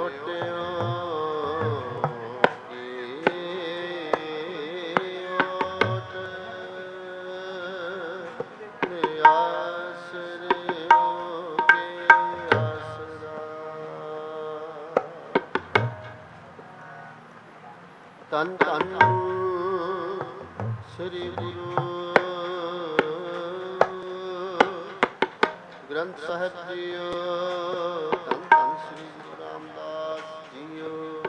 ਧੰਨ ਧੰਨ ਸ੍ਰੀ ਗੁਰੂ ਗ੍ਰੰਥ ਸਾਹਿਬ ਜੀਓ। ਧੰਨ ਧੰਨ ਸ੍ਰੀ ਗੁਰੂ ਰਾਮਦਾਸ ਜੀਓ।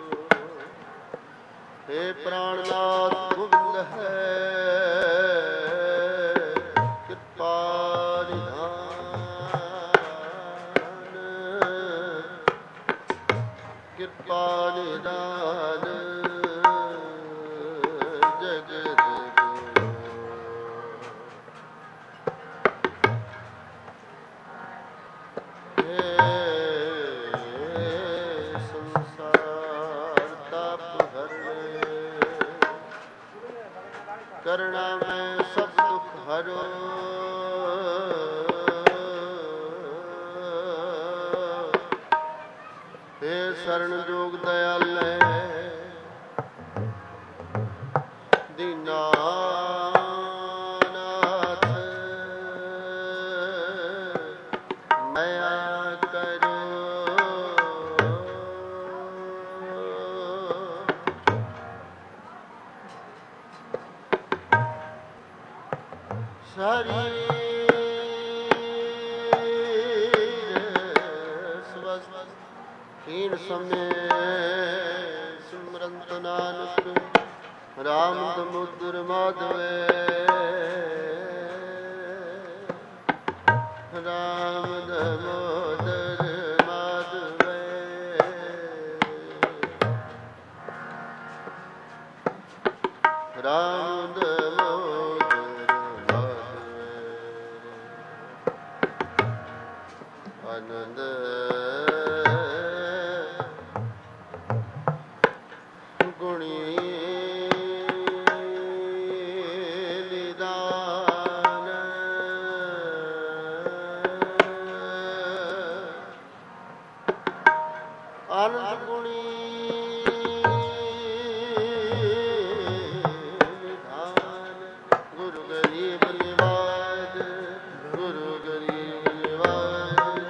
ਹੇ ਪ੍ਰਾਣਨਾਥ ਗੋਬਿੰਦ ਹੈ ਕਿਰਪਾ ਨਿਧਾਨ, ਕਿਰਪਾ ਨਿਧਾਨ ਕਰਣਾ ਮੈਂ ਸਭ ਦੁਖ ਹਰੋ। ਹੇ ਸ਼ਰਨ ਜੋਗ ਦਇਆਲੇ ਦੀਨਾਨਾਥ, ਦਇਆ ਕਰੋ। ਸਰੀਰ ਸਵਸਤ ਖੀਣ ਸਮੇਂ ਸਿਮਰੰਤ ਨਾਨਕ ਰਾਮ ਦਮੋਦਰ ਮਾਧਵੇ। ਰਾਮ ਦਮੋਦਰ ਮਾਧਵੇ। ਰਾਮ ਆਨੰਦ ਗੁਣੀ ਨਿਦਾਨ, ਆਨੰਦ ਗੁਣੀ ਨਿਦਾਨ। ਗੁਰੂ ਗਰੀਬ ਨਿਵਾਜ, ਗੁਰੂ ਗਰੀਬ ਨਿਵਾਜ,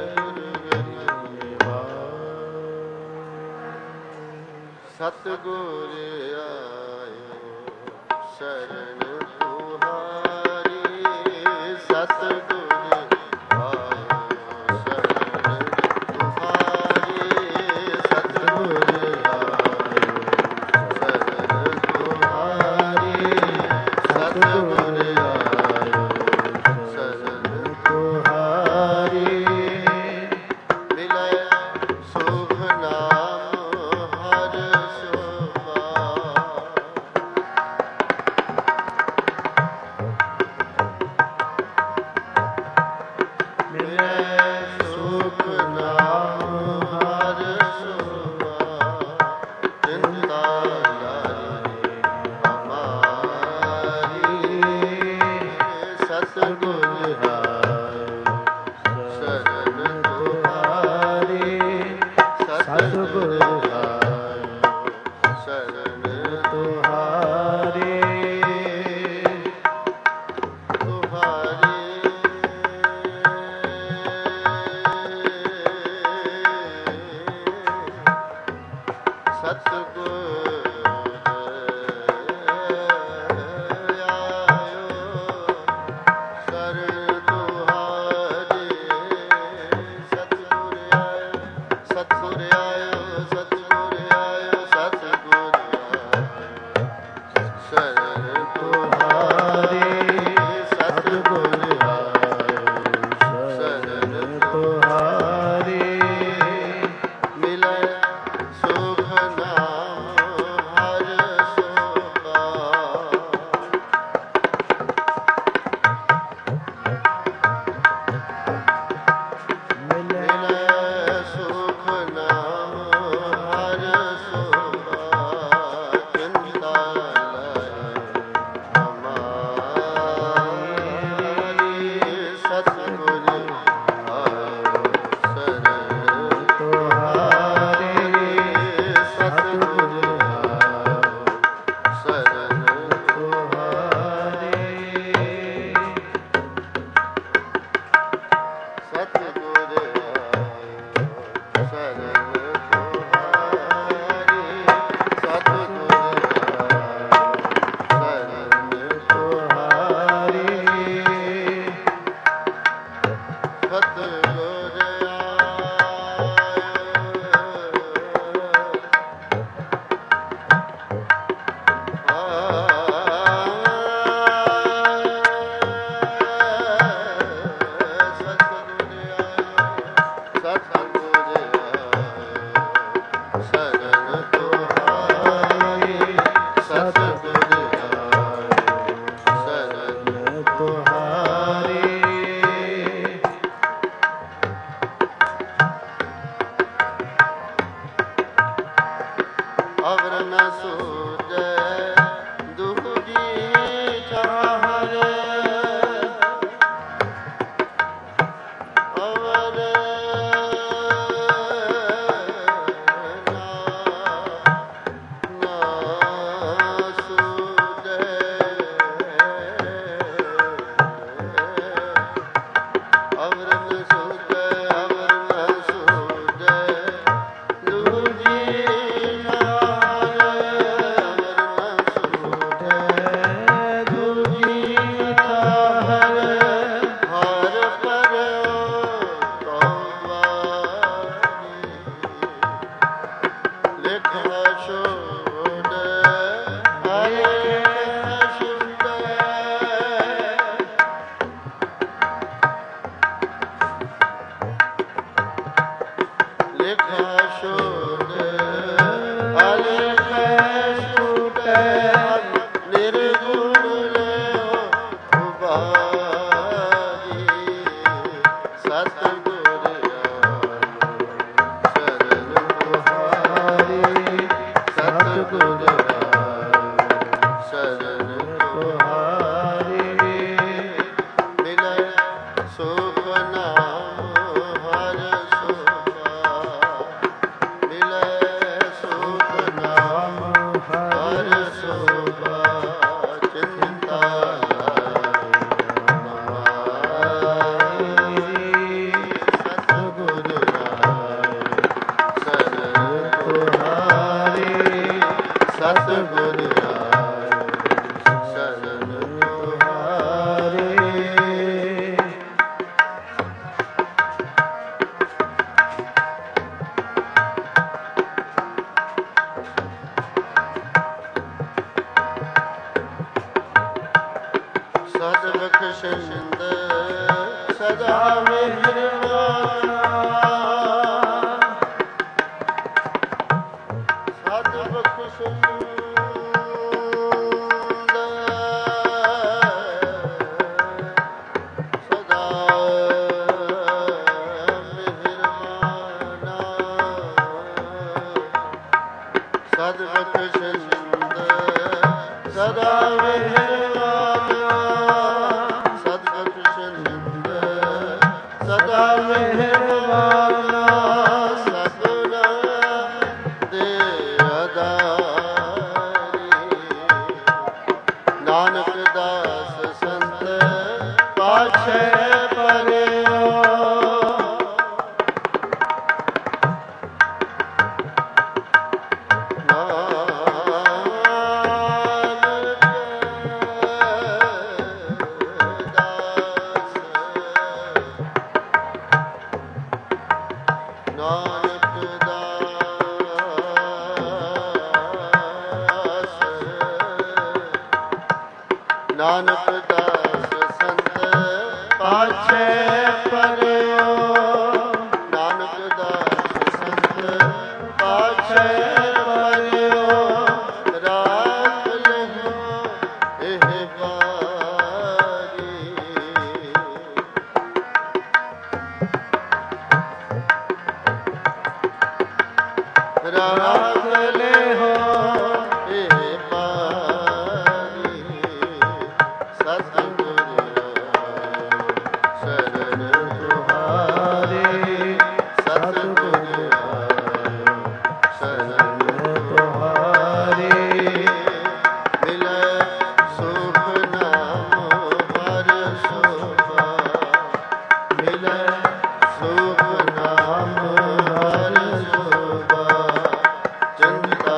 ਸਤਿਗੁਰ ਆਇਓ ਸ਼ਰਨ ਤੁਹਾਰੀ। ਸਤਿਗੁਰ ਆਇਓ ਸ਼ਰਨ ਤੁਹਾਰੀ। ਸਤਿਗੁਰ ਆਇਓ ਸ਼ਰਨ ਤੁਹਾਰੀ। ਸਤਿਗੁਰ ਆਇਓ ਸ਼ਰਨ ਤੁਹਾਰੀ। ਮਿਲੇ ਸੁਖ ਨਾਮ ਹਰ ਸਤਿਗੁਰ ਆਇਓ ਸ਼ਰਨ ਤੁਹਾਰੀ। ਛੋੜ ਅਲਖ ਛੂਟੈ ਨਿਰਗੁਣ ਲਿਓ ਉਬਾਰੀ ਸਤਿਗੁਰ ਸ਼ਰਨ ਤੁਹਾਰੀ ਸਤਿਗੁਰ ਸ਼ਰਨ ਤੁਹਾਰੀ ਮਿਲੈ ਸੁਖ ਨਾਮ ਹਰ ਸੋਭਾ ਮਿਲੈ ਸੁਖ ਨਾਮ ਹਰ ਸੋਭਾ ਚਿੰਤਾ ਸਤਿਗੁਰ ਸ਼ਰਨ ਤੁਹਾਰੀ ਸਤਿਗੁਰ ਸ਼ਰਨ ਤੁਹਾਰੀ ਸਦ ਬਖਸ਼ਿੰਦ ਸਦਾ ਮਿਹਰਬਾਨਾ ਸਦ ਬਖਸ਼ਿੰਦ ਸਦਾ ਮਿਹਰਬਾਨਾ ਸਦ ਬਖਸ਼ਿੰਦ ਸਦਾ ਮਿਹਰਬਾਨਾ ਸਦ ਬਖਸ਼ਿੰਦ ਸਦਾ ਮਿਹਰਬਾਨਾ ਸਤਿਨਾਮ ਦੇ ਆਧਾਰੀ ਨਾਨਕ ਦਾਸ ਸੰਤ ਪਾਛੈ ਪਰਿਓ ਨਾਨਕ ਦਾਸ ਸੰਤ ਪਾਛੈ ਪਰਿਓ ਨਾਨਕ ਦਾਸ ਸੰਤ ਪਾਛੈ ਪਰਿਓ ਰਾਖ ਲਹੁ ਇਹ ਬਾਰੀ ਰਾਖ ਲਹੁ ਇਹ ਬਾਰੀ ਸਤਿਗੁਰ ਸ਼ਰਨ ਤੁਹਾਰੀ ਸਤਿਗੁਰ ਸ਼ਰਨ ਤੁਹਾਰੀ ਮਿਲੈ ਸੁਖ ਨਾਮ ਹਰ ਸੋਭਾ ਮਿਲੈ ਸੁਖ ਨਾਮ ਹਰ ਸੋਭਾ ਚਿੰਤਾ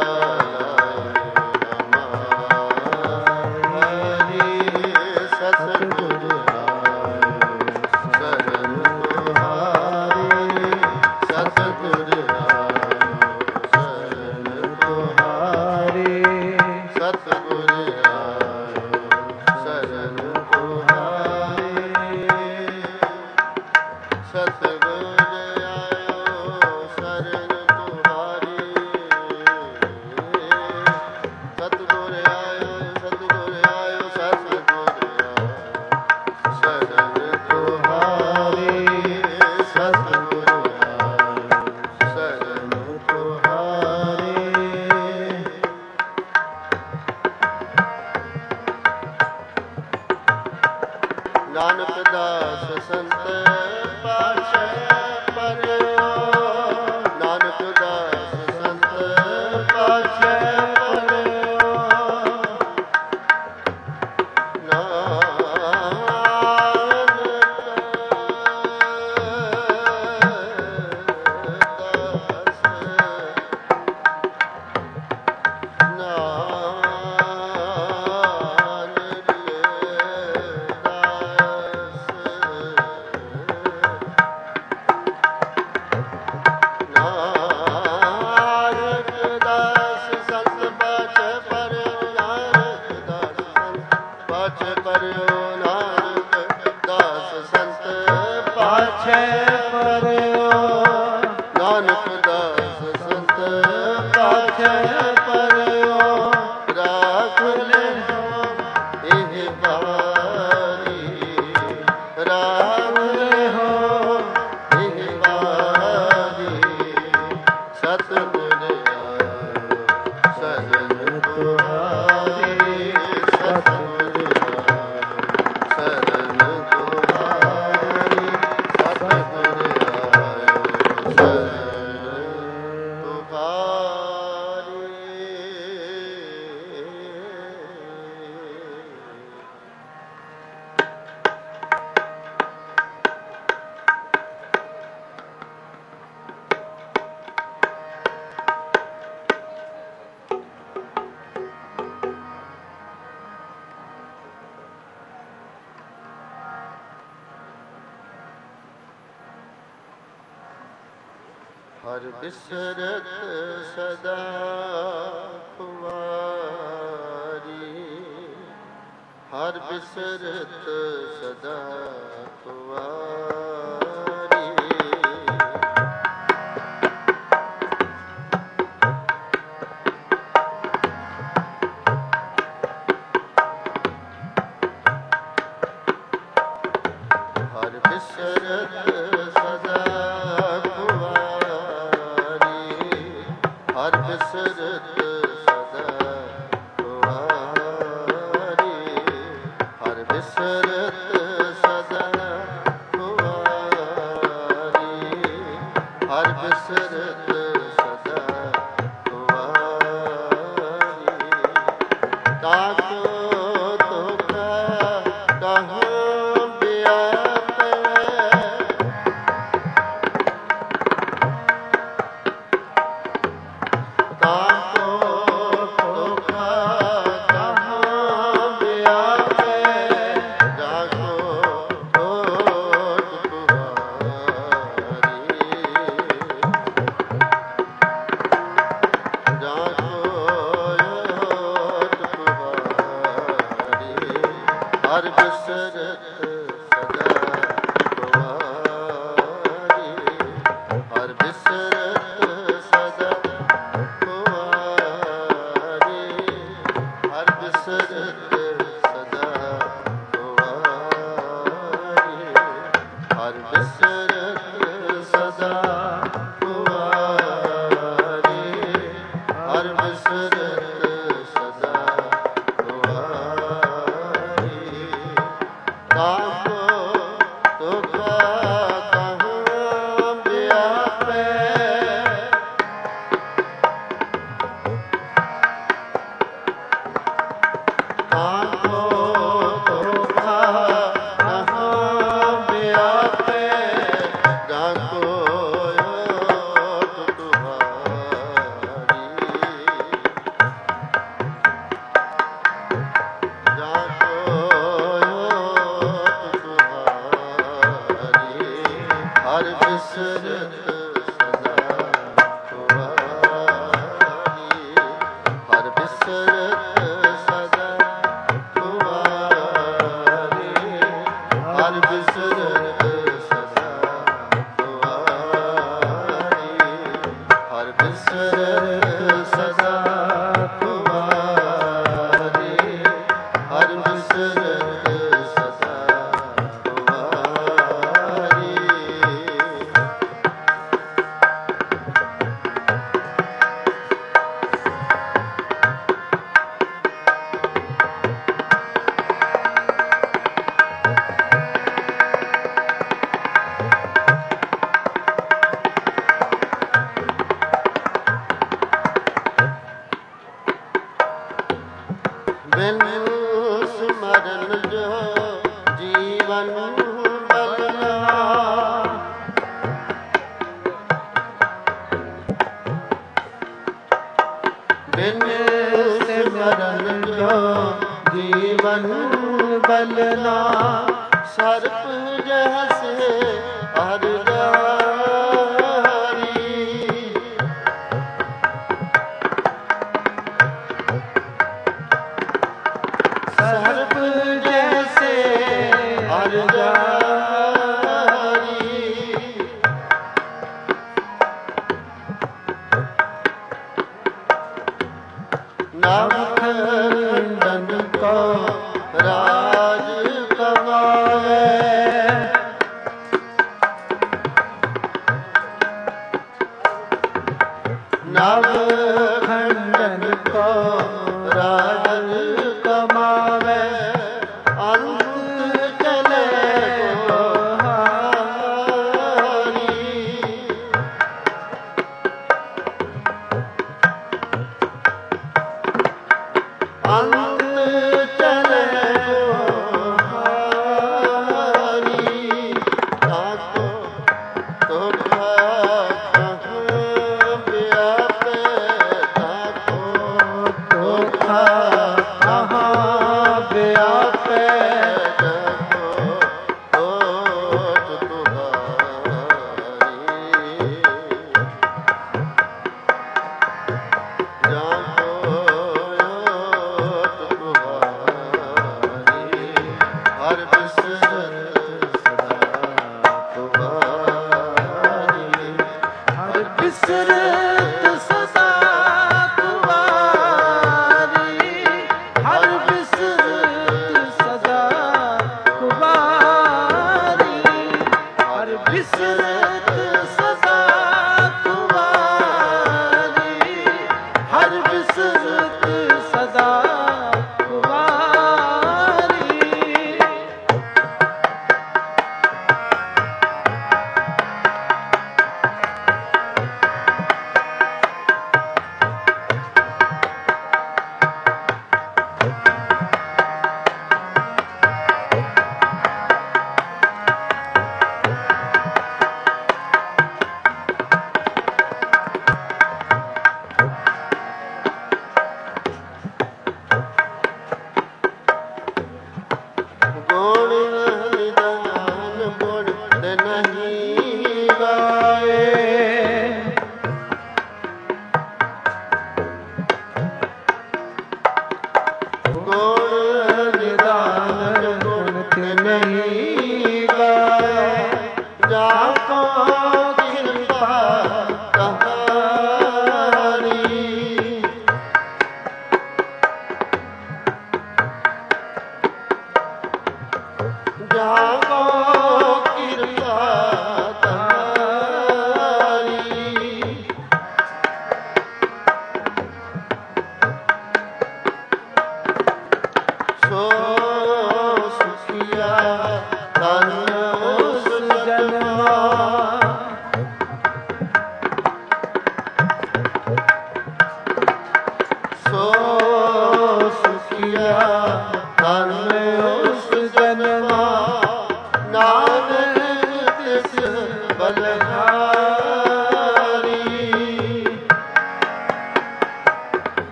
ਹਰ ਬਿਸਰਤ ਸਦਾ ਖੁਆਰੀ, ਹਰ ਬਿਸਰਤ ਸਦਾ ਖੁਆਰੀ। ਹਰ ਬਿਸਰਤ ਸਦਾ ਹਰ ਬਿਸਰਤ ਸਦਾ ਖੁਆਰੀ, ਹਰ ਬਿਸਰਤ ਸਦਾ ਖੁਆਰੀ, ਹਰ ਬਿਸਰਤ ਸਦਾ ਖੁਆਰੀ। ਤਾਕੋ ਤੁਕਾ ਕਹਾਂ ਬਿਆਪੈ, ਹਰ ਬਿਸਰਤ ਸਦਾ ਖੁਆਰੀ, ਹਰ ਬਿਸਰਤ ਸਦਾ ਖੁਆਰੀ, ਹਰ ਬਿਸਰਤ ਸਦਾ ਖੁਆਰੀ, ਹਰ ਬਿਸਰਤ ਸਦਾ ਖੁਆਰੀ, ਹਰ ਬਿਸਰਤ ਸਦਾ ਖੁਆਰੀ। ਤਾਕੋ ਤੁਕਾ ਕਹਾਂ ਬਿਆਪੈ, ਤਾਕੋ ਤੁਕਾ ਕਹਾਂ ਬਿਆਪੈ, ਤਾਕੋ ਓਟ ਤੁਹਾਰੀ, ਤਾਕੋ ਹਰ ਬਿਸਰਤ ਸਦਾ ਖੁਆਰੀ, ਹਰ ਬਿਸਰਤ ਸਦਾ ਖੁਆਰੀ, ਹਰ ਬਿਸਰਤ ਸਦਾ ਖੁਆਰੀ, ਹਰ ਬਿਸਰਤ ਸਦਾ ਖੁਆਰੀ, ਹਰ ਬਿਸਰਤ ਸਦਾ ਖੁਆਰੀ। ਬਿਨ ਸਿਮਰਨ ਜੋ ਜੀਵਨ ਬਲਨਾ, ਬਿਨ ਸਿਮਰਨ ਜੋ ਜੀਵਨ ਬਲਨਾ, ਸਰਪ ਜੈਸੇ ਹਰ ਜਾਰੀ, ਸਰਪ ਜੈਸੇ ਹਰ ਜਾਰੀ, ਨਵਖੰਡਨ ਕੋ ਰਾਜ ਕਮਾਵੇ। ਨਵਖੰਡਨ ਕੋ ਰਾਜ ਕਮਾਵੇ। ਅੰਤ ਚਲੇ ਕੋ ਹਾਰੀ। ਅੰਤ ਚਲੇ ਕੋ ਹਾਰੀ। ਤਾਕੋ ਤੁਖ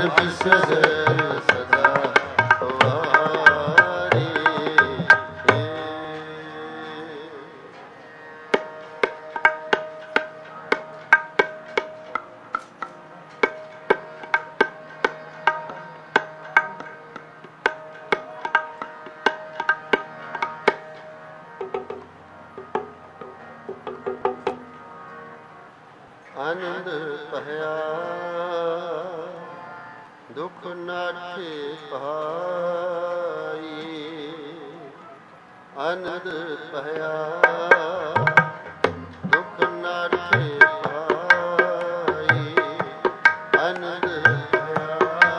ਹਰ ਬਿਸਰ ਸਦਾ ਵਾਰੀ। ਆਨੰਦ ਭਇਆ ਦੁਖ ਨਾਠੇ ਪਾਈ। ਆਨੰਦ ਭਇਆ ਦੁਖ ਨਾਠੇ ਪਾਈ। ਆਨੰਦ ਭਇਆ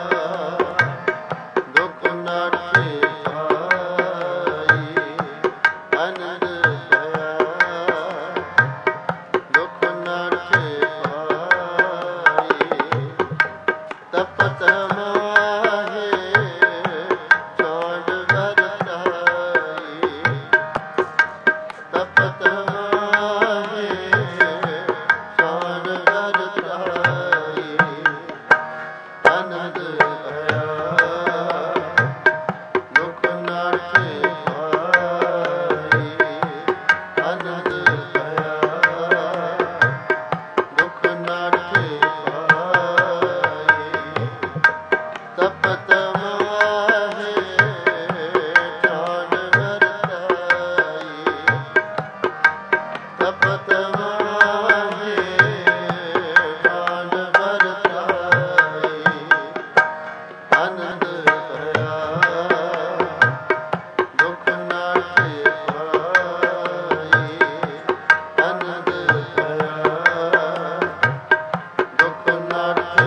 ਦੁਖ ਨਾਠੇ ਪਾਈ। ਆਨੰਦ ਭਇਆ ਦੁਖ ਨਾਠੇ ਤਪਤ ਮਾਹੇ ਚਾਂਦ ਵਰਤਾਈ। ਤਪਤ ਮਾਹੇ ਚਾਂਦ ਵਰਤਾਈ। ਆਨੰਦ ਭਇਆ ਦੁਖ ਨਾਠੇ ਪਾਈ। ਆਨੰਦ ਭਇਆ ਦੁਖ ਨਾਠੇ ਤਪਤ ਮਾਹੇ ਚਾਂਦ ਵਰਤਾਈ। ਤਪਤ ਮਾਹੇ ਚਾਂਦ ਵਰਤਾਈ। ਆਨੰਦ ਭਇਆ ਦੁਖ ਨਾਠੇ ਪਾਈ। ਆਨੰਦ ਭਇਆ ਦੁਖ ਨਾਠੇ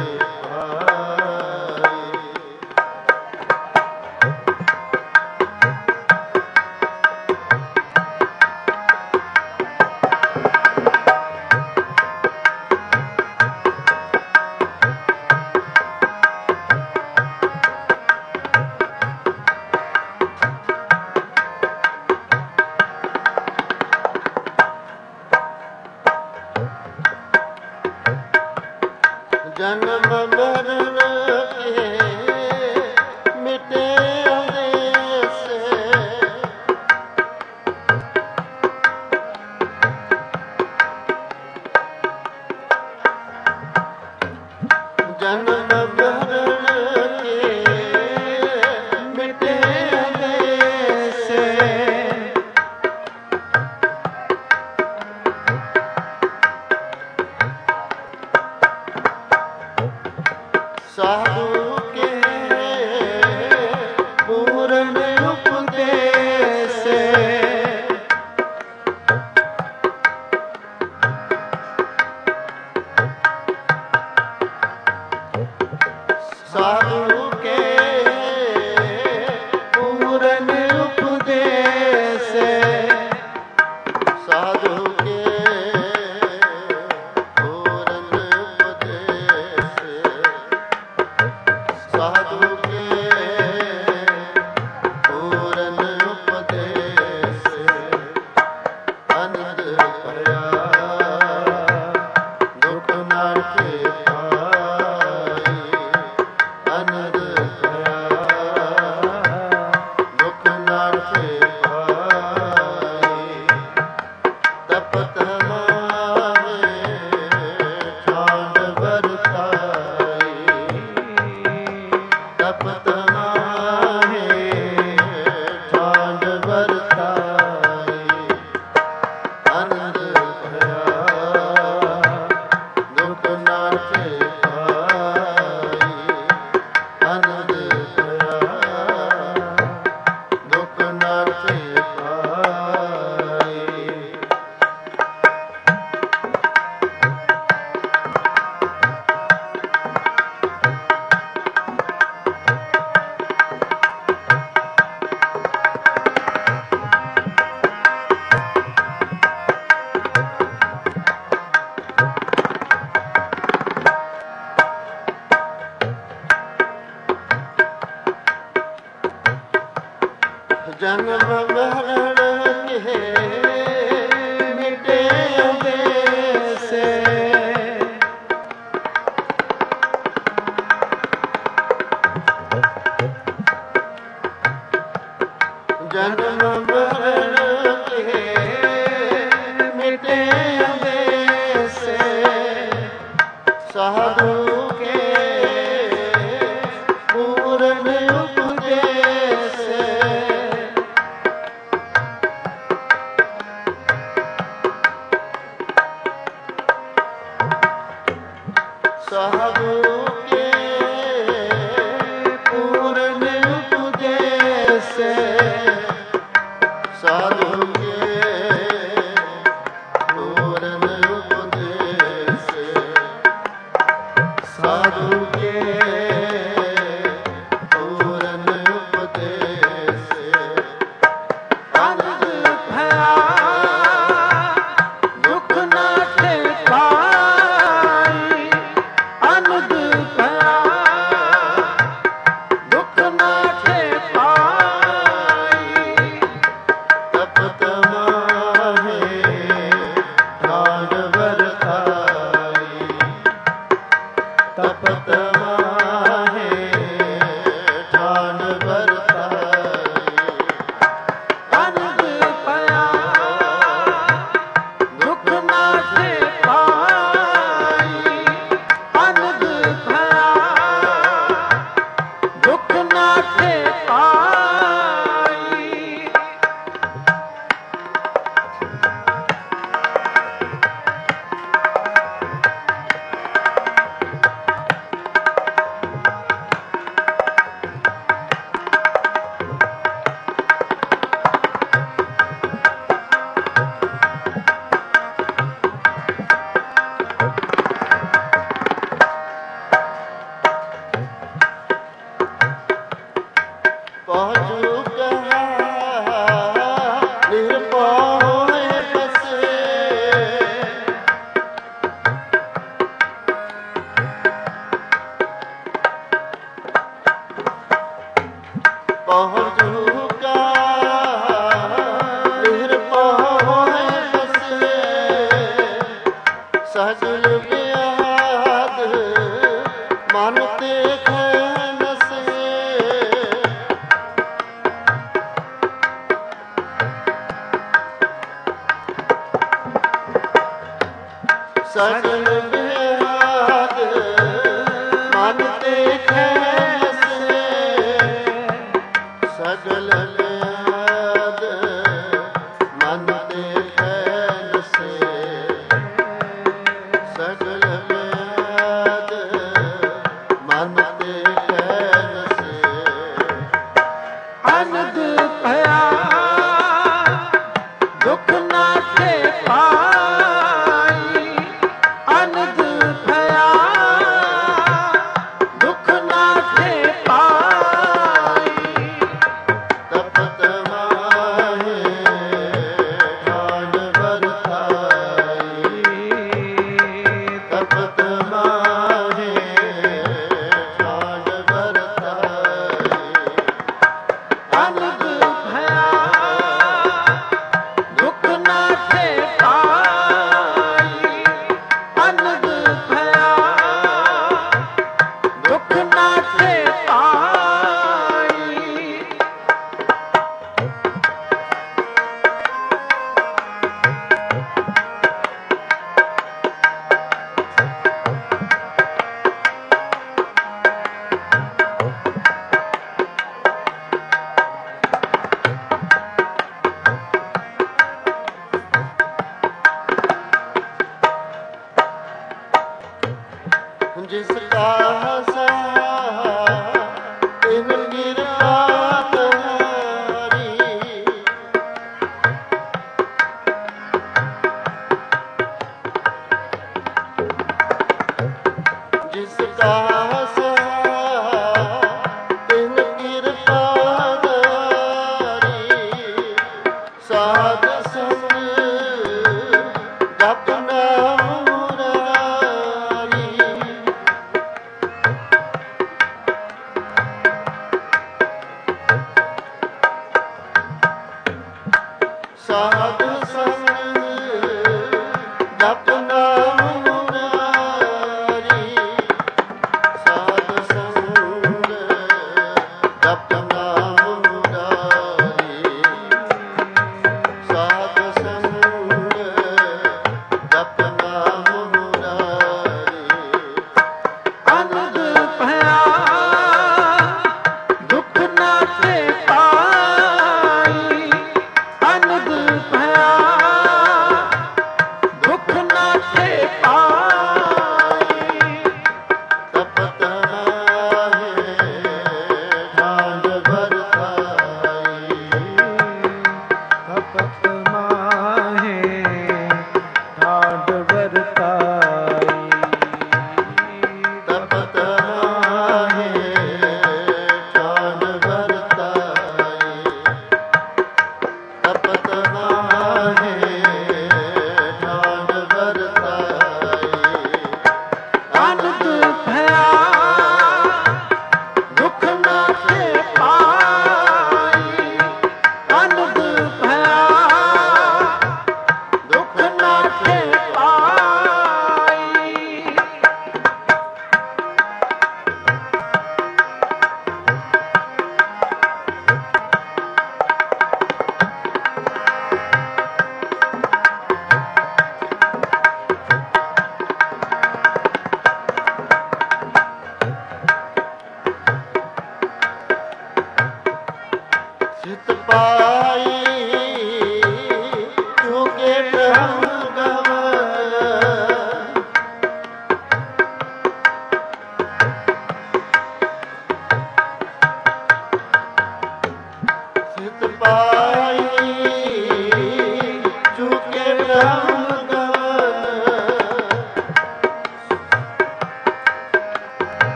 ਜਨਮ ਮਰਨ ਕੇ ਮਿਟੇ ਅੰਦੇਸੇ। ਜਨਮ ਮਰਨ ਕੇ ਮਿਟੇ ਅੰਦੇਸੇ। ਸਾਧੂ ਕੇ ਪੂਰਨ ਉਪਦੇਸੇ। ਸਾਧੂ ਕੇ ਪੂਰਨ ਉਪਦੇਸੇ। ਸਾਧੂ ਕੇ ਪੂਰਨ ਉਪਦੇਸੇ। ਸਾਧੂ ਕੇ ਪੂਰਨ ਉਪਦੇਸੇ। ਆਨੰਦ ਭਇਆ ਦੁਖ ਨਾਠੇ ਪਾਈ। ਆਨੰਦ ਭਇਆ ਦੁਖ ਨਾਠੇ ਪਾਈ। ਤਪਤ ਮਾਹੇ ਚਾਂਦ ਵਰਤਾਈ। ਤਪਤ ਮਾਹੇ ਚਾਂਦ ਵਰਤਾਈ। ਆਨੰਦ ਭਇਆ ਦੁਖ ਨਾਠੇ ਪਾਈ। ਆਨੰਦ ਭਇਆ ਦੁਖ ਨਾਠੇ ਪਾਈ। ਜਨਮ ਮਰਨ ਕੇ ਮਿਟੇ ਅੰਦੇਸੇ। ਸਾਧੂ ਕੇ ਪੂਰਨ ਉਪਦੇਸ ਸਾਧੂ ਕੇ ਪੂਰਨ ਉਪਦੇਸ ਸਾਧੂ ਕੇ ਪੂਰਨ ਉਪਦੇਸ ਸਾਧੂ ਕੇ ਪੂਰਨ ਉਪਦੇਸ ਅਨੰਦ ਭਇਆ ਦੁਖ ਨਾ ਤੇ ਪਾਈ ਅਨੰਦ ਭਇਆ ਦੁਖ ਨਾ ਤੇ ਪਾਈ ਤਪਤ ਮਾਹੇ ਨਾਮ ਵਰਤਾਈ ਤਪਤ ਮਾਹੇ ਜਾਨ ਵਰਤਾਈ ਅਨੰਦ ਭਇਆ ਦੁਖ ਨਾ ਤੇ ਪਾਈ ਅਨੰਦ ਭਇਆ ਦੁਖ ਨਾ ਤੇ ਪਾਈ ਪਹੁੰਚੂ ਕਹਾ ਨਿਰਭਉ ਹੋਏ ਬਸੇ ਪਹੁੰਚੂ ਕਹਾ ਨਿਰਭਉ ਹੋਏ ਬਸੇ ਸਜਲ ਬਿਆਦ ਮਨ ਤੇ ਨਸੇ ਸਜਲ ਬਿਆਦ ਮਨ ਤੇ ਨਸੇ ਸਜਲ ਬਿਆਦ ਮਨ ਤੇ ਨਸੇ ਸਜਲ ਬਿਆਦ ਮਨ ਤੇ ਨਸੇ ਅਨੰਦ ਭਇਆ ਦੁਖ ਨਾ ਤੇ ਪਾਈ ਅਨੰਦ ਭਇਆ ਦੁਖ ਨਾ ਤੇ ਪਾਈ ਤਪਤ ਮਾਹੇ ਜਾਨ ਵਰਤਾਈ ਤਪਤ ਮਾਹੇ ਜਾਨ ਵਰਤਾਈ ਅਨੰਦ ਭਇਆ ਦੁਖ ਨਾ ਤੇ ਪਾਈ ਅਨੰਦ ਭਇਆ ਦੁਖ ਨਾ ਤੇ ਪਾਈ ਜਿਸ ਕਾ ਹਸਾ ਤਿਨ ਕਿਰਪਾ ਤੁਹਾਰੀ ਜਿਸ ਕਾ ਹਸਾ ਤਿਨ ਕਿਰਪਾ ਤੁਹਾਰੀ ਸਾਧ ਸੰਗ ਜਪ ਨਾਮ ਮੁਰਾਰੀ ਸਾਧ ਸੰਗ ਜਪ ਨਾਮ ਮੁਰਾਰੀ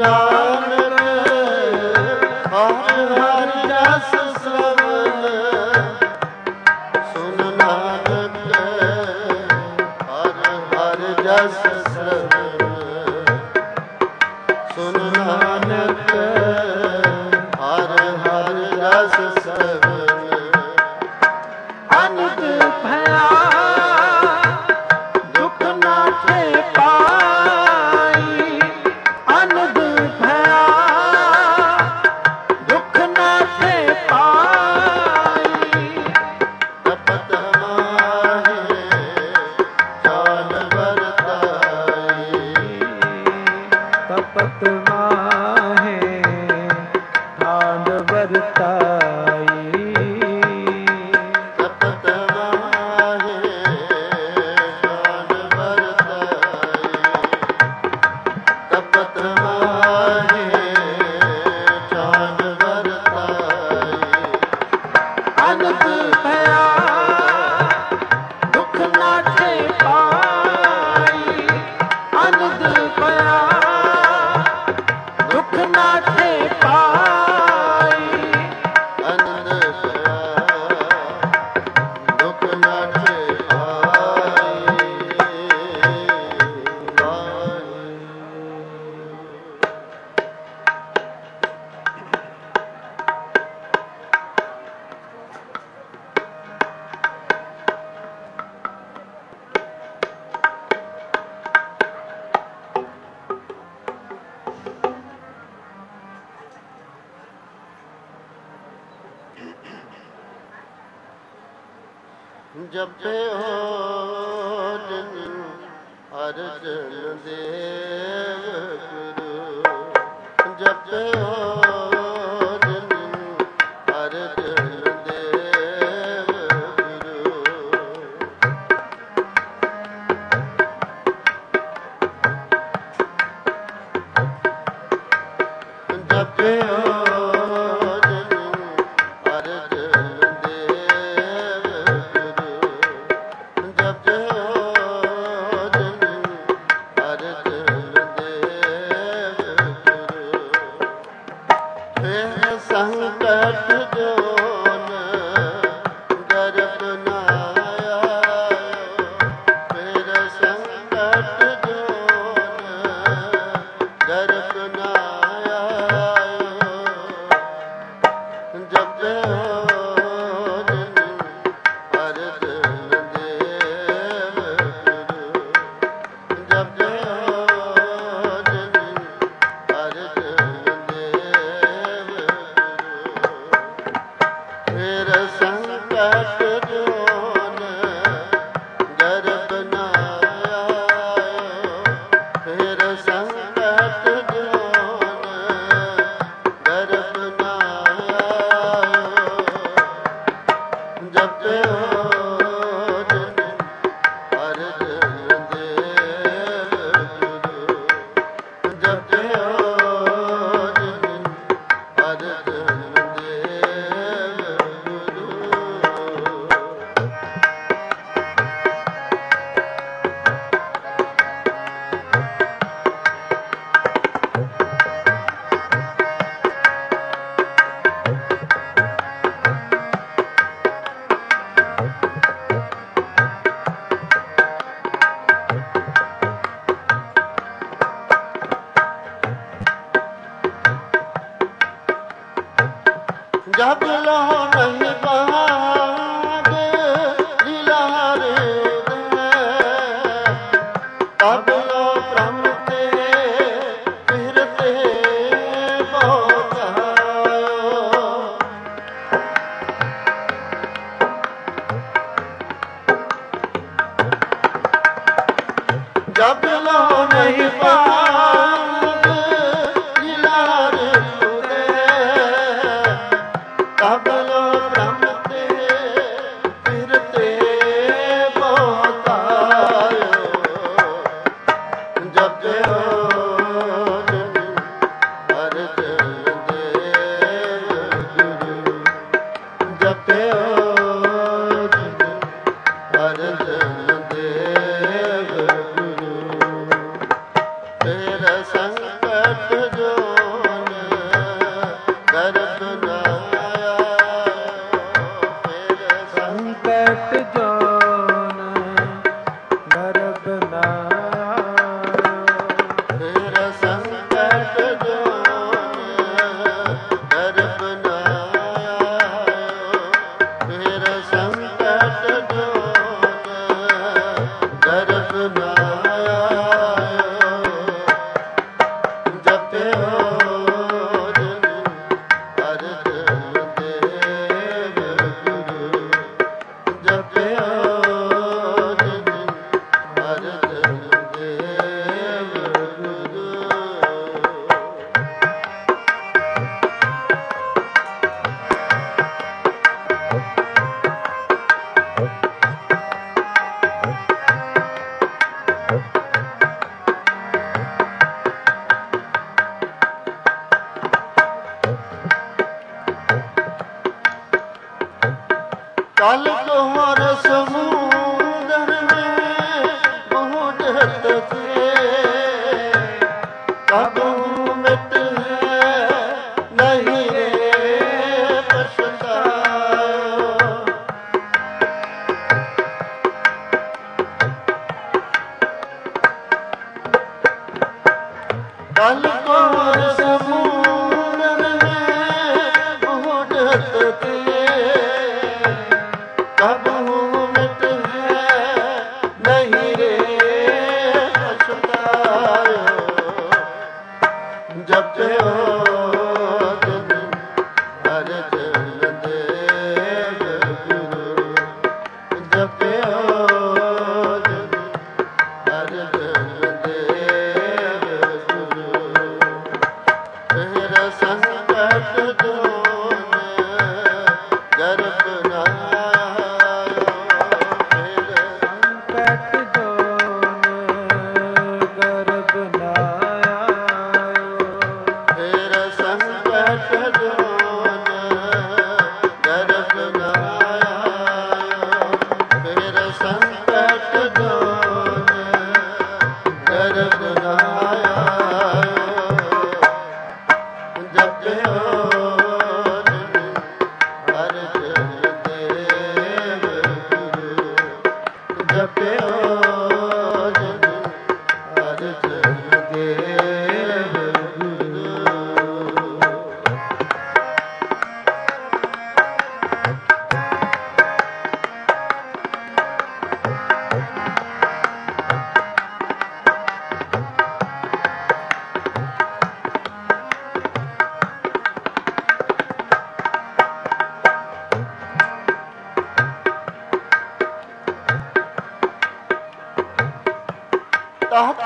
ਨਾਨਕ ਹਰਿ ਹਰਿ ਜਸ ਸਰਵਨ ਸੁਨ ਨਾਨਕ ਹਰਿ ਹਰਿ ਜਸ ਸਰਵਨ ਸੁਨ ਨਾਨਕ ਹਰਿ ਹਰਿ ਜਸ ਸਰਵਨ ਅਨੰਦ ਭਇਆ ਦੁਖ ਨਾਠੇ ਪਾਈ ਅਨੰਦ ਭਇਆ ਦੁਖ ਨਾਠੇ ਪਾਈ ਤਪਤ ਮਾਹੇ ਚਾਲ ਵਰਤਾਈ ਤਪਤ ਮਾਹੇ ਠਾਂਡ ਵਰਤਾਈ ਤਪਤ ਮਾਹੇ ਚਾਲ ਵਰਤਾਈ ਤਪਤ ਮਾਹੇ ਚਾਲ ਵਰਤਾਈ ਅਨੰਦ ਭਇਆ ਦੁਖ ਨਾਠੇ ਪਾਈ ਅਨੰਦ ਭਇਆ ਦੁਖ ਨਾਠੇ ਪਾਈ ਅਨੰਦ ਭਇਆ ਦੁਖ ਨਾਠੇ ਆਈ ਜਪੇ ਹੋ ਜਿਨ ਅਰਜਨ ਦੇਵ ਗੁਰੂ ਜਪੇ ਹੋ ਜਿਨ ਅਰਜਨ ਦੇਵ ਗੁਰੂ ਜਪੇ ਹੋ ਜਿਨ ਅਰਜਨ ਦੇਵ ਗੁਰੂ ਜਪੇ ਹੋ ਜਿਨ ਅਰਜਨ ਦੇਵ ਗੁਰੂ ਫਿਰ ਸੰਕਟ ਜੋਨ ਗਰਭ ਨਾ ਆਇਓ ਫਿਰ ਸੰਕਟ ਜੋਨ ਗਰਭ ਨਾ ਆਇਓ ਜਪੇ ਹੋ ਜਿਨ ਅਰਜਨ ਦੇਵ ਗੁਰੂ ਜਪੇ ਹੋ ਜਿਨ ਅਰਜਨ ਦੇਵ ਗੁਰੂ ਫਿਰ ਸੰਕਟ ਜੋਨ ਗਰਭ ਨਾ ਆਇਓ ਫਿਰ ਸੰਕਟ ਜੋਨ ਗਰਭ ਨਾ ਆਇਓ ਜਪੇ ਹੋ ਜਿਨ ਅਰਜਨ ਦੇਵ ਗੁਰੂ ਜਪੇ ਹੋ ਜਿਨ ਅਰਜਨ ਦੇਵ ਗੁਰੂ ਜਬ ਲੋ ਨਹੀਂ ਬਾਗ ਲੀਲਾ ਰੇ ਤਬ ਲੋ ਬ੍ਰਹਮ ਤੇ ਫਿਰਤੇ ਬਹੁਤ ਆਇਓ ਜਬ ਲੋ ਨਹੀਂ ਬਾਗ ਲੀਲਾ ਰੇ ਤਬ ਲੋ ਬ੍ਰਹਮ ਤੇ ਫਿਰਤੇ ਬਹੁਤ ਆਇਓ ਜਪੇ ਹੋ ਜਿਨ ਅਰਜਨ ਦੇਵ ਗੁਰੂ ਜਪੇ ਹੋ ਜਿਨ ਅਰਜਨ ਦੇਵ ਗੁਰੂ कल तोहर समुद्र में बूढ़त थे, कब मिट नहीं रे पछतायो। कल तोहर समुद्र में बूढ़त थे, कब मिट नहीं रे पछतायो। जपयो हर जन देव गुरु, जपयो हर जन देव गुरु। फिर संकट दूर गर्भ न आयो, फिर संकट दोन गर्भ न आयो। फिर संकट दूर गर्भ न आयो, फिर संकट दूर गर्भ न आयो। जपयो हर जन देव गुरु, जपयो हर जन देव गुरु। तहत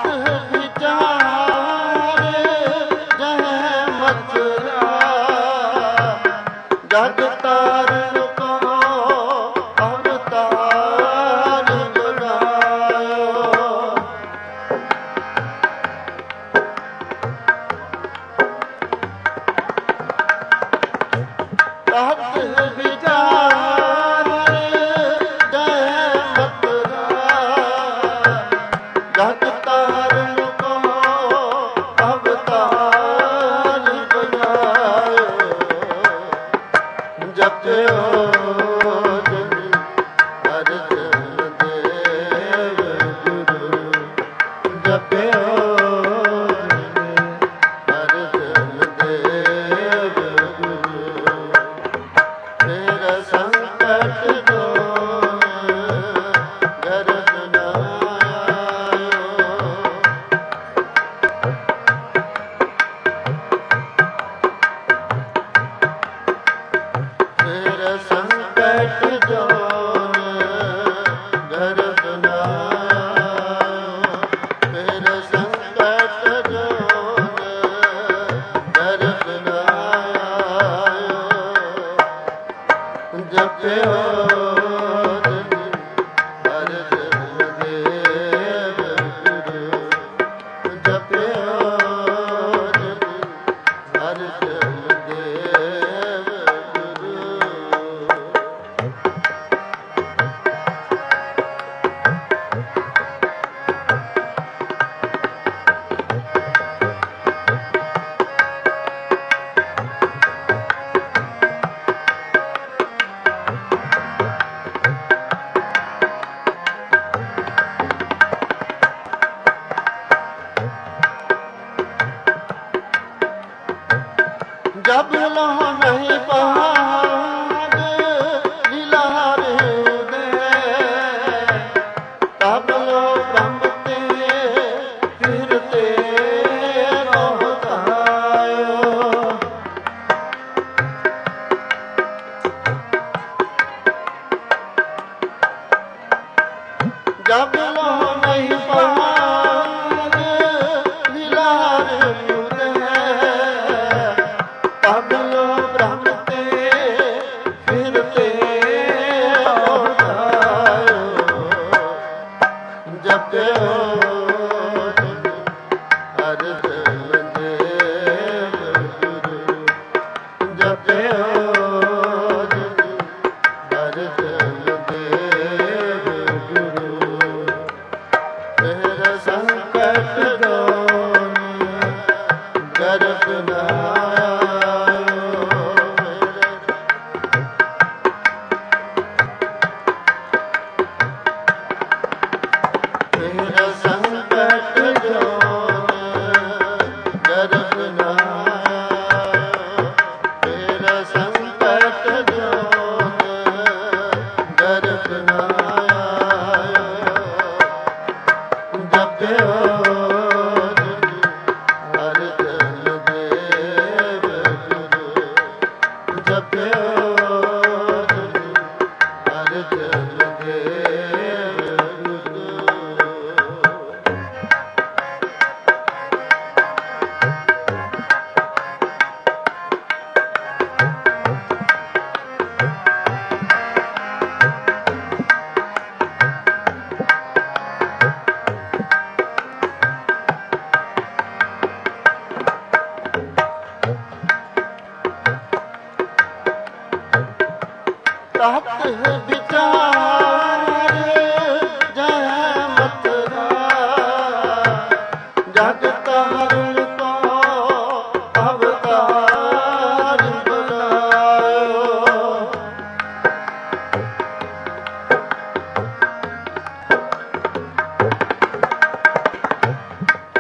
विचार जह मथुरा, जग तारण को अवतार बनायो। तहत विचार जह मथुरा, जग तारण को अवतार बनायो। जपयो हर जन देव गुरु, जपयो हर जन देव गुरु। फिर संकट दूर गर्भ न आयो, फिर संकट दूर गर्भ न आयो, फिर संकट दूर गर्भ न आयो। जपयो हर जन देव गुरु, जपयो हर जन देव गुरु। जब लो नहीं पहाड़ लीलार उदय, तब लो ब्रह्मते फिरते रोहतायो। जब लो नहीं पहाड़ लीलार उदय, तब लो ब्रह्मते फिरते रोहतायो। जपयो हर जन देव गुरु, जपयो हर जन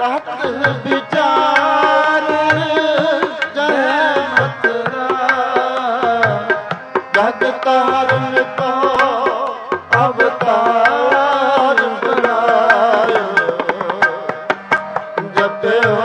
कहत विचार जय मथुरा जग तारण को अवतार बनायो जपयो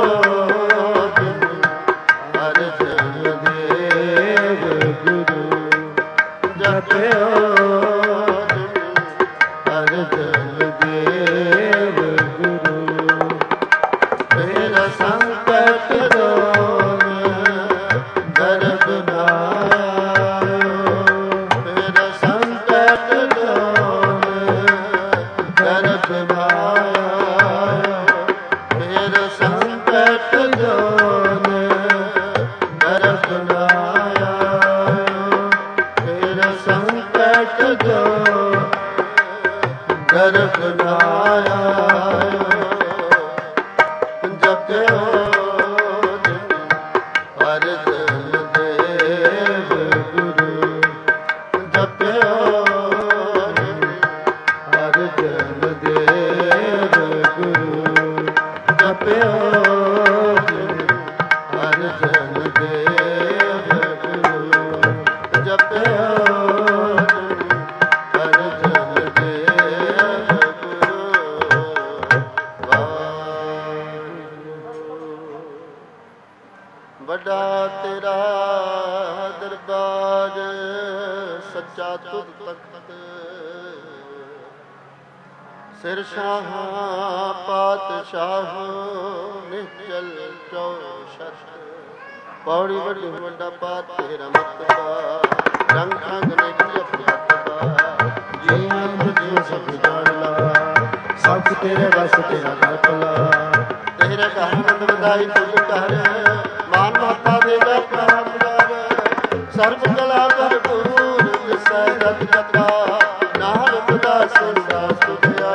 सिर शाह पातशाह निचल चौशत पौड़ी बड़ी वड्डा पात तेरा मतबा रंग अंग ने किया फतबा जियां जो सब जान ला सब तेरे बस तेरा कल्पला तेरे घर नंद बधाई तुझ कर मान माता देगा प्राण सर्व कला भरपूर दिसै दत कथा नाल उदास सास तुझा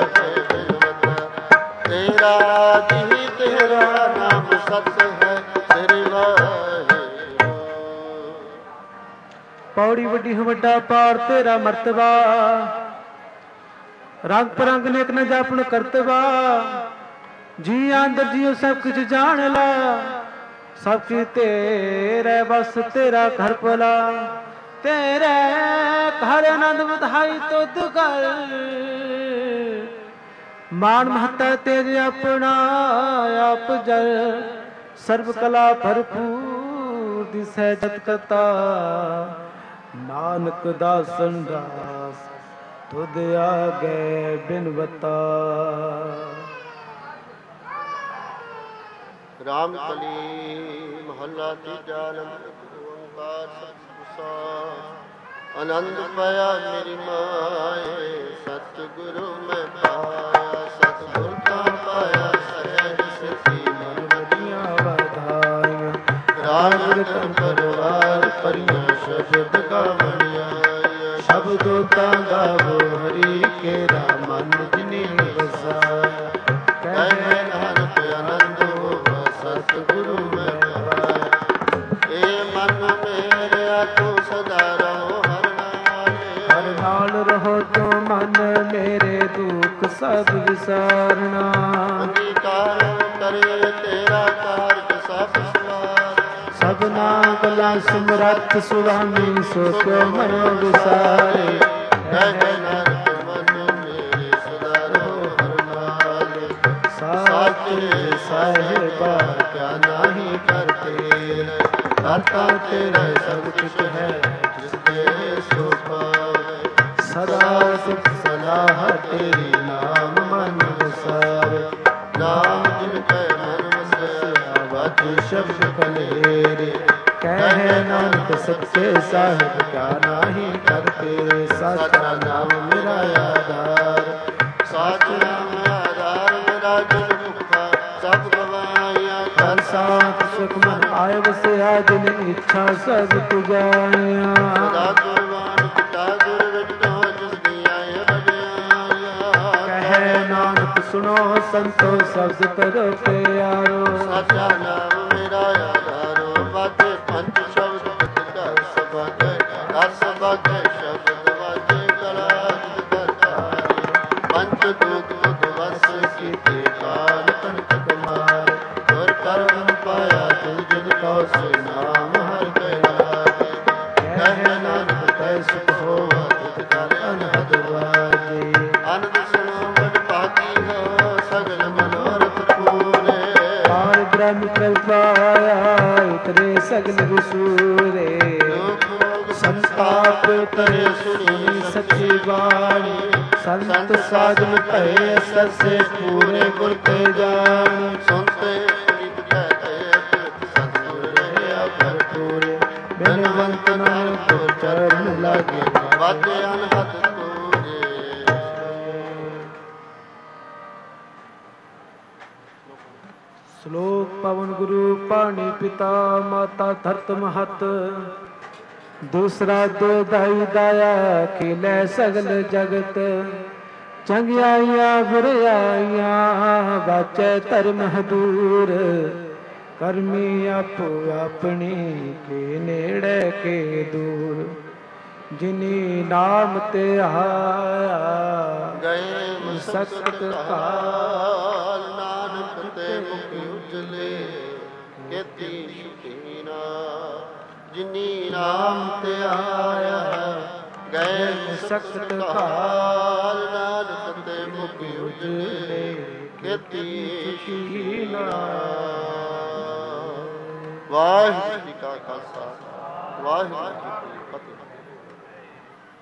तेरा जी तेरा नाम सत है तेरे वाहे पौड़ी वड्डी वड्डा पार तेरा मर्तबा रंग परंग नेक न जापन करतबा जी अंदर जियो सब कुछ जान ला सब कुछ तेरे बस तेरा घर भला तेरे घर आनंद बधाई तुद कर मान महता तेरे अपना आप जल सर्व कला भरपूर दिसै जत कता नानक दासन दास तुद आगे बिनवता राम कली महला तीजा ओंकार सतगुसा आनंद पाया मेरी माए सतगुरु मैं पाया सतगुर का पाया सहज सिद्धि मन बड़िया बधाई राम परिवार परिया शब्द का बढ़िया शब्दों का गावो हरि के रामन जिने बसाया कहे नानक आनंद हो सतगुरु मैं पाया ए मन मेरे तू सदा रहो हर नाल रहो तो मन मेरे दुख सब विसारना अंगीकार करे तेरा कार्य सब सवार सबना गला समरथ सुरामी सो क्यों मनो विसारे कहे नानक मन मेरे सदा रहो हर नाल साचे साहिबा क्या नहीं करते करता तेरा सब कुछ है जिसके सो पावे सदा सुख सलाह तेरी नाम मन विसारे नाम जिनके मन वसया बाती शब्द कलेरे कहे नानक सच्चे साहिब क्या नहीं करते साचा नाम मेरा आधार साचा नाम आधार मेरा जन मुक्ता सब गवाया कर साथ सुख मन आय वसया जिन इच्छा सब तुझाया सदा कुर्बान पिता गुर विटो जिस दिया कहे नानक सुनो संतो शब्द करो प्यारो साचा नाम मेरा आधारो बाते पंच शब्द का सभागे असभागे शब्द वाजे कला करता पंच दूत वस की काल कंटक मार ਕਰਮ ਪ੍ਰਭਾਇਆ ਉਤਰੇ ਸਗਲ ਵਿਸੂਰੇ ਸੰਤਾਪ ਤਰੇ ਸੁਣੀ ਸੱਚੀ ਬਾਣੀ ਸੰਤ ਸਾਧਨ ਭਏ ਸਰਸੇ ਪੂਰੇ ਗੁਰ ਤੇ ਜਾਣ ਸੁਨਤੇ ਪ੍ਰੀਤ ਕਹਤੇ ਸਤਿਗੁਰ ਰਹਿਆ ਭਰਪੂਰ ਬਿਨਵੰਤ ਨਾਨਕ ਚਰਨ ਲਾਗੇ ਵਾਜੇ ਅਨਹਦ ਤੂਰੇ। ਸ਼ਲੋਕ ਪਵਨ ਗੁਰੂ ਪਾਣੀ ਪਿਤਾ ਮਾਤਾ ਧਰਤ ਮਹਤ ਦੂਸਰਾ ਦੋਧਾਈ ਦਾਇਆ ਖੇਲੇ ਸਗਲ ਜਗਤ ਚੰਗਿਆਈਆਂ ਬੁਰਾਈਆਂ ਬਾਚੈ ਧਰਮ ਹਦੂਰ ਕਰਮੀ ਆਪੋ ਆਪਣੀ ਕੇ ਨੇੜੇ ਕੇ ਦੂਰ ਜਿਨੀ ਨਾਮ ਤੇ ਆਇਆ ਗਏ ਮਸਕਤ ਕਾਲ ਨਾਨਕ ਤੇ ਮੁਖ ਉਜਲੇ ਕੇਤੀ ਸ਼ੁਕੀਨਾ ਜਿਨੀ ਨਾਮ ਤੇ ਆਇਆ ਗਏ ਮਸਕਤ ਕਾਲ ਨਾਨਕ ਤੇ ਮੁਖ ਉਜਲੇ ਕੇਤੀ ਸ਼ੁਕੀਨਾ। ਵਾਹਿਗੁਰੂ ਜੀ ਕਾ ਖਾਲਸਾ ਵਾਹਿਗੁਰੂ ਜੀ ਕੀ ਫਤਿਹ।